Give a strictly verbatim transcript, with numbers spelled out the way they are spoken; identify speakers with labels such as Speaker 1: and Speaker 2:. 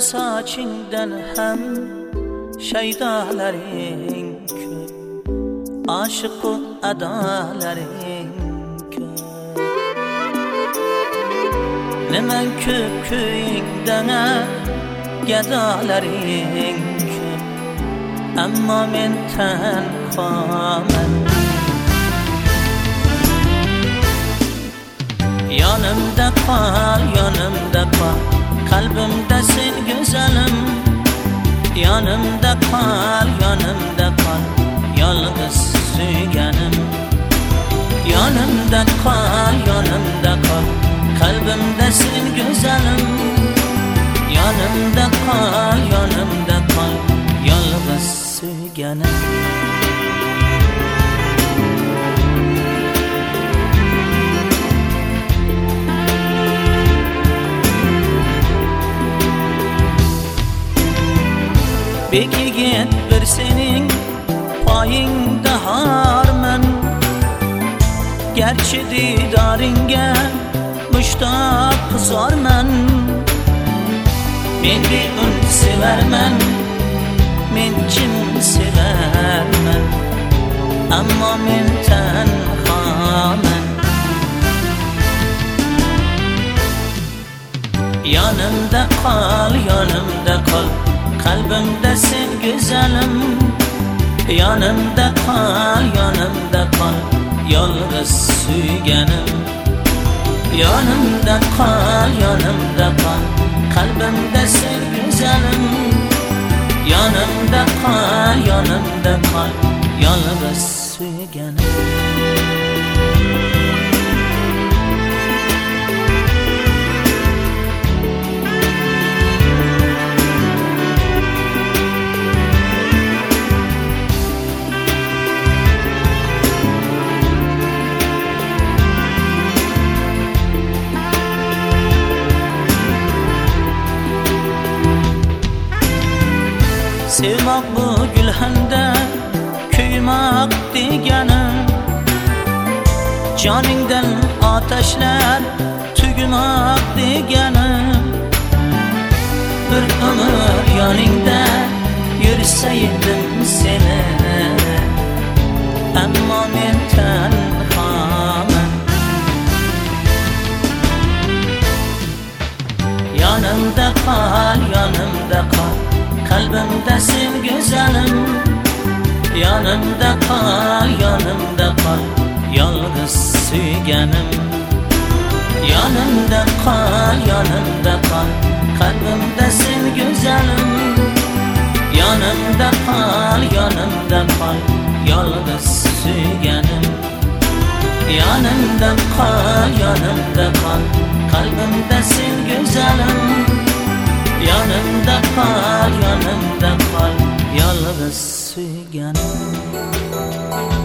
Speaker 1: sochingdan ham shaydolaring ko'p, oshiqu adolaring ko'p. Nima ko'p ko'yingdan gadolaring ko'p, ammo men tanhoman. Yonimda qol, yonimda qol, qalbimda sen go'zalim. Yonimda qol, yonimda qol, yolg'iz suyganim. Yonimda qol, yonimda qol, qalbimda sen go'zalim. Yonimda qol, yonimda qol, yolg'iz suyganim. Bekiget bir sening poyingda harman, gerçi didaringa mushtoq qizorman. Men beun sevarman, men chin sevarman, ammo men tanhoman. Yonimda qol, yonimda qol, qalbimda sen go'zalim. Yonimda qol, yonimda qol, yolg'iz suyganim. Yonimda qol, yonimda qol, qalbimda sen go'zalim. Yonimda qol, yonimda qol, yolg'iz suyganim. Sevmak bu gülhanda kuymak deganim. Caningdan ateşler tugmak deganim. Bir ömür yoningda yursaydim seni, ammo men tanhoman. Yonimda qol, yonimda qol, qalbimda sen go'zalim. Yonimda qol, yonimda qol, yolg'iz suyganim. Yonimda qol, yonimda qol, qalbimda sen go'zalim. Yonimda qol, yonimda qol, yolg'iz suyganim. Yonimda qol, yonimda qol, qalbimda sen go'zalim. Yonimda qol, yonimda qol, yolg'iz suyganim.